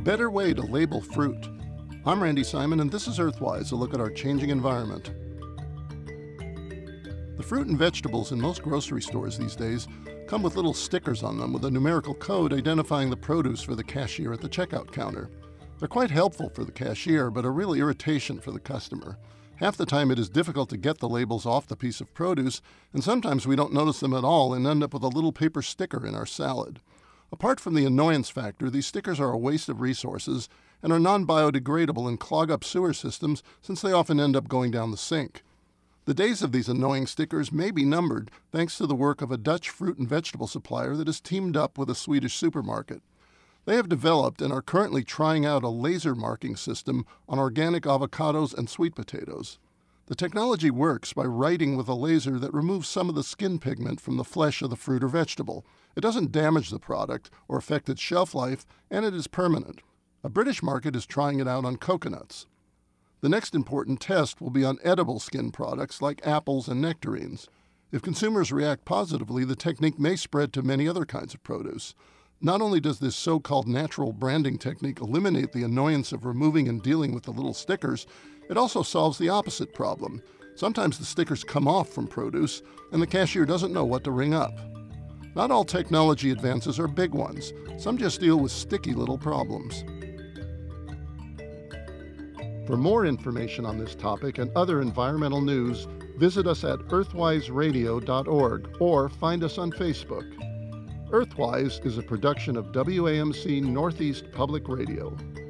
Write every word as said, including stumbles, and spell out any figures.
better way to label fruit. I'm Randy Simon, and this is Earthwise, a look at our changing environment. The fruit and vegetables in most grocery stores these days come with little stickers on them with a numerical code identifying the produce for the cashier at the checkout counter. They're quite helpful for the cashier, but a real irritation for the customer. Half the time it is difficult to get the labels off the piece of produce, and sometimes we don't notice them at all and end up with a little paper sticker in our salad. Apart from the annoyance factor, these stickers are a waste of resources and are non-biodegradable and clog up sewer systems since they often end up going down the sink. The days of these annoying stickers may be numbered thanks to the work of a Dutch fruit and vegetable supplier that has teamed up with a Swedish supermarket. They have developed and are currently trying out a laser marking system on organic avocados and sweet potatoes. The technology works by writing with a laser that removes some of the skin pigment from the flesh of the fruit or vegetable. It doesn't damage the product or affect its shelf life, and it is permanent. A British market is trying it out on coconuts. The next important test will be on edible skin products like apples and nectarines. If consumers react positively, the technique may spread to many other kinds of produce. Not only does this so-called natural branding technique eliminate the annoyance of removing and dealing with the little stickers, it also solves the opposite problem. Sometimes the stickers come off from produce, and the cashier doesn't know what to ring up. Not all technology advances are big ones. Some just deal with sticky little problems. For more information on this topic and other environmental news, visit us at earthwise radio dot org or find us on Facebook. Earthwise is a production of W A M C Northeast Public Radio.